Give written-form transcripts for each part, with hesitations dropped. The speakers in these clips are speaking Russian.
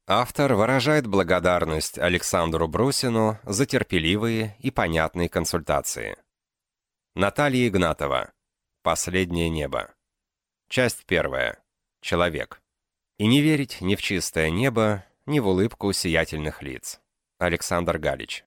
Автор выражает благодарность Александру Брусину за терпеливые и понятные консультации. Наталья Игнатова. Последнее небо. Часть 1. Человек. И не верить ни в чистое небо, ни в улыбку сиятельных лиц. Александр Галич.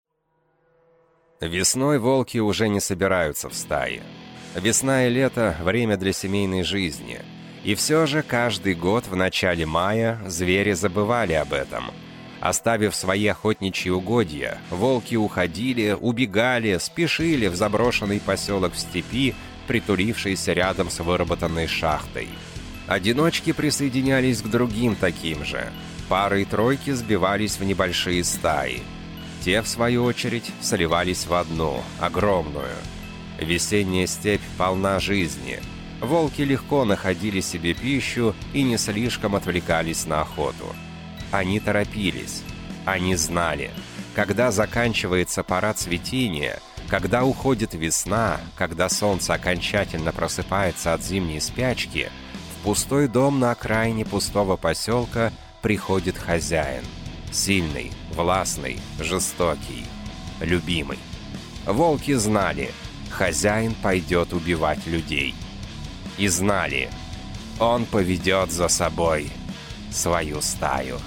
Весной волки уже не собираются в стаи. Весна и лето – время для семейной жизни. И все же каждый год в начале мая звери забывали об этом. Оставив свои охотничьи угодья, волки уходили, убегали, спешили в заброшенный поселок в степи, притулившийся рядом с выработанной шахтой. Одиночки присоединялись к другим таким же. Пары и тройки сбивались в небольшие стаи. Те, в свою очередь, сливались в одну, огромную. Весенняя степь полна жизни. Волки легко находили себе пищу и не слишком отвлекались на охоту. Они торопились. Они знали, когда заканчивается пора цветения, когда уходит весна, когда солнце окончательно просыпается от зимней спячки, в пустой дом на окраине пустого поселка приходит хозяин. Сильный, властный, жестокий, любимый. Волки знали, хозяин пойдет убивать людей. И знали, он поведет за собой свою стаю.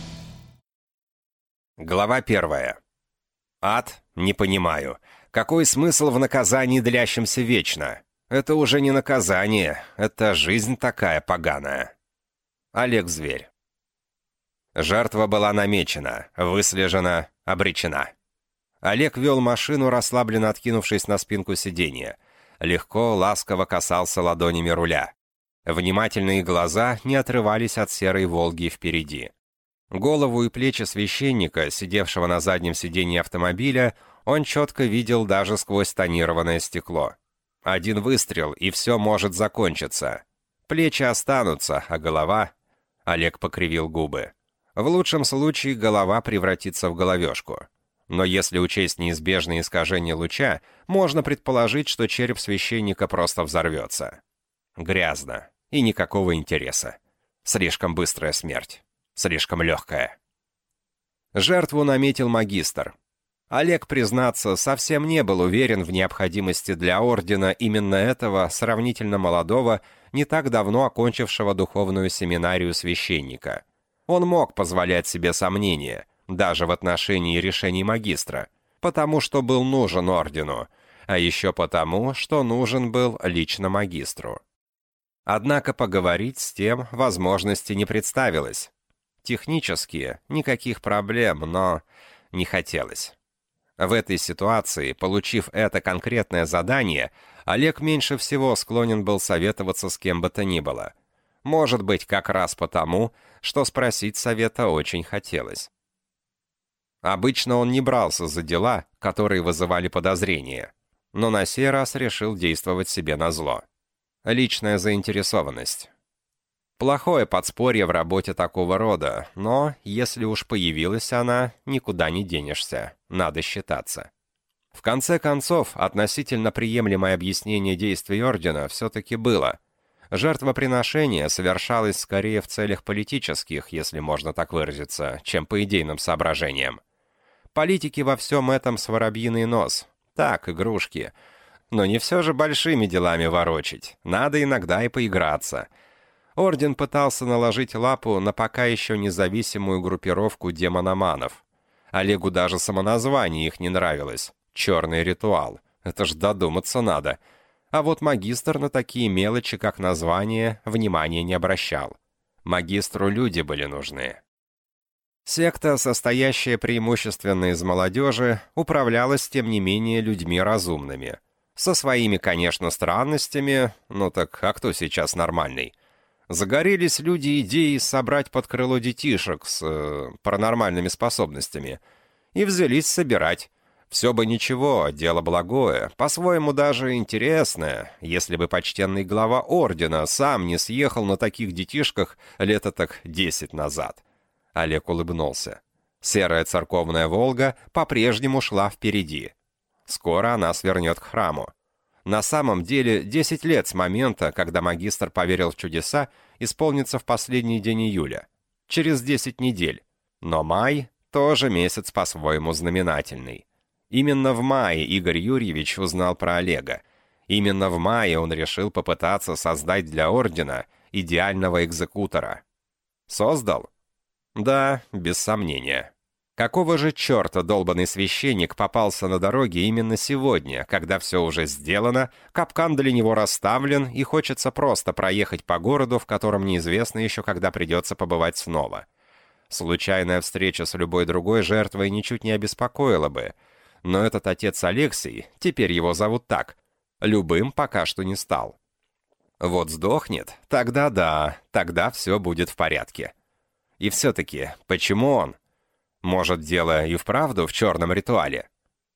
Глава 1. Ад? Не понимаю. Какой смысл в наказании, длящемся вечно? Это уже не наказание, это жизнь такая поганая. Олег Зверь. Жертва была намечена, выслежена, обречена. Олег вел машину, расслабленно откинувшись на спинку сиденья. Легко, ласково касался ладонями руля. Внимательные глаза не отрывались от серой «Волги» впереди. Голову и плечи священника, сидевшего на заднем сиденье автомобиля, он четко видел даже сквозь тонированное стекло. Один выстрел, и все может закончиться. Плечи останутся, а голова... Олег покривил губы. В лучшем случае голова превратится в головешку. Но если учесть неизбежные искажения луча, можно предположить, что череп священника просто взорвется. Грязно. И никакого интереса. Слишком быстрая смерть. Слишком легкая. Жертву наметил магистр. Олег, признаться, совсем не был уверен в необходимости для ордена именно этого сравнительно молодого, не так давно окончившего духовную семинарию священника. Он мог позволять себе сомнения, даже в отношении решений магистра, потому что был нужен ордену, а еще потому, что нужен был лично магистру. Однако поговорить с тем возможности не представилось. Технически никаких проблем, но не хотелось. В этой ситуации, получив это конкретное задание, Олег меньше всего склонен был советоваться с кем бы то ни было. Может быть, как раз потому, что спросить совета очень хотелось. Обычно он не брался за дела, которые вызывали подозрения, но на сей раз решил действовать себе назло. Личная заинтересованность. Плохое подспорье в работе такого рода, но, если уж появилась она, никуда не денешься, надо считаться. В конце концов, относительно приемлемое объяснение действий Ордена все-таки было. Жертвоприношение совершалось скорее в целях политических, если можно так выразиться, чем по идейным соображениям. Политики во всем этом с воробьиный нос. Так, игрушки. Но не все же большими делами ворочить. Надо иногда и поиграться. Орден пытался наложить лапу на пока еще независимую группировку демономанов. Олегу даже самоназвание их не нравилось. «Черный ритуал». Это ж додуматься надо. А вот магистр на такие мелочи, как название, внимания не обращал. Магистру люди были нужны. Секта, состоящая преимущественно из молодежи, управлялась, тем не менее, людьми разумными. Со своими, конечно, странностями, ну так а кто сейчас нормальный? Загорелись люди идеей собрать под крыло детишек с паранормальными способностями. И взялись собирать. Все бы ничего, дело благое, по-своему даже интересное, если бы почтенный глава ордена сам не съехал на таких детишках лет так 10 назад. Олег улыбнулся. Серая церковная «Волга» по-прежнему шла впереди. Скоро она свернет к храму. На самом деле, 10 лет с момента, когда магистр поверил в чудеса, исполнится в последний день июля. через 10 недель. Но май тоже месяц по-своему знаменательный. Именно в мае Игорь Юрьевич узнал про Олега. Именно в мае он решил попытаться создать для ордена идеального экзекутора. Создал? Да, без сомнения. Какого же черта долбанный священник попался на дороге именно сегодня, когда все уже сделано, капкан для него расставлен и хочется просто проехать по городу, в котором неизвестно еще, когда придется побывать снова. Случайная встреча с любой другой жертвой ничуть не обеспокоила бы. Но этот отец Алексий, теперь его зовут так, любым пока что не стал. Вот сдохнет, тогда да, тогда все будет в порядке. И все-таки, почему он? Может, дело и вправду в черном ритуале?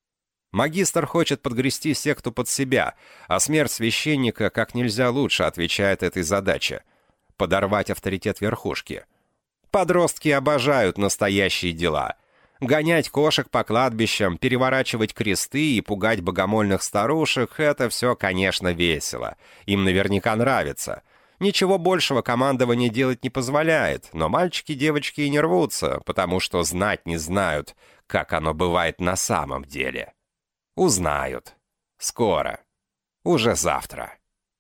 Магистр хочет подгрести секту под себя, а смерть священника как нельзя лучше отвечает этой задаче — подорвать авторитет верхушки. Подростки обожают настоящие дела. Гонять кошек по кладбищам, переворачивать кресты и пугать богомольных старушек — это все, конечно, весело. Им наверняка нравится. Ничего большего командование делать не позволяет, но мальчики и девочки и не рвутся, потому что знать не знают, как оно бывает на самом деле. Узнают. Скоро. Уже завтра.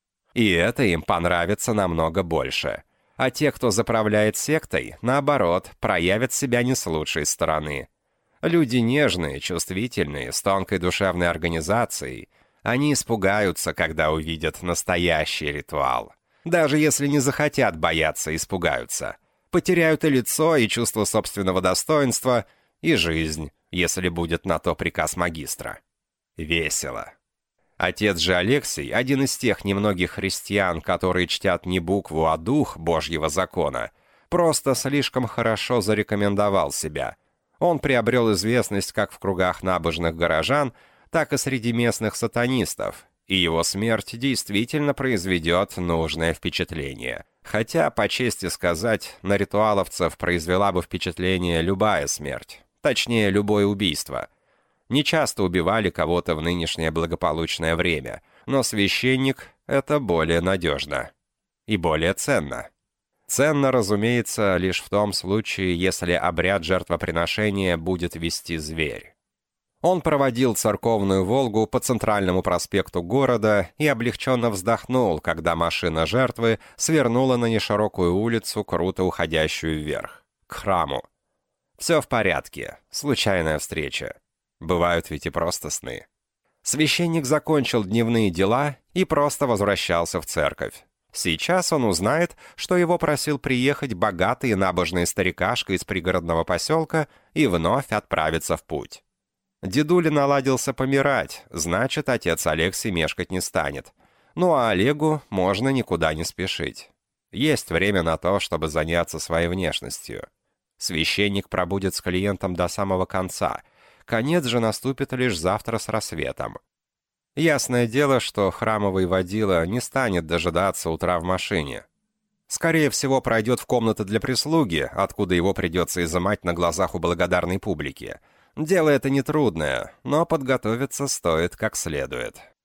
И это им понравится намного больше. А те, кто заправляет сектой, наоборот, проявят себя не с лучшей стороны. Люди нежные, чувствительные, с тонкой душевной организацией, они испугаются, когда увидят настоящий ритуал. Даже если не захотят бояться, испугаются. Потеряют и лицо, и чувство собственного достоинства, и жизнь, если будет на то приказ магистра. Весело. Отец же Алексий, один из тех немногих христиан, которые чтят не букву, а дух Божьего закона, просто слишком хорошо зарекомендовал себя. Он приобрел известность как в кругах набожных горожан, так и среди местных сатанистов, и его смерть действительно произведет нужное впечатление. Хотя, по чести сказать, на ритуаловцев произвела бы впечатление любая смерть, точнее, любое убийство. Не часто убивали кого-то в нынешнее благополучное время, но священник — это более надежно. И более ценно. Ценно, разумеется, лишь в том случае, если обряд жертвоприношения будет вести зверь. Он проводил церковную «Волгу» по центральному проспекту города и облегченно вздохнул, когда машина жертвы свернула на неширокую улицу, круто уходящую вверх, к храму. Все в порядке, случайная встреча. Бывают ведь и просто сны. Священник закончил дневные дела и просто возвращался в церковь. Сейчас он узнает, что его просил приехать богатый и набожный старикашка из пригородного поселка и вновь отправиться в путь. Дедуля наладился помирать, значит, отец Алексий мешкать не станет. Ну а Олегу можно никуда не спешить. Есть время на то, чтобы заняться своей внешностью. Священник пробудет с клиентом до самого конца. Конец же наступит лишь завтра с рассветом. Ясное дело, что храмовый водила не станет дожидаться утра в машине. Скорее всего, пройдет в комнаты для прислуги, откуда его придется изымать на глазах у благодарной публики. Дело это нетрудное, но подготовиться стоит как следует.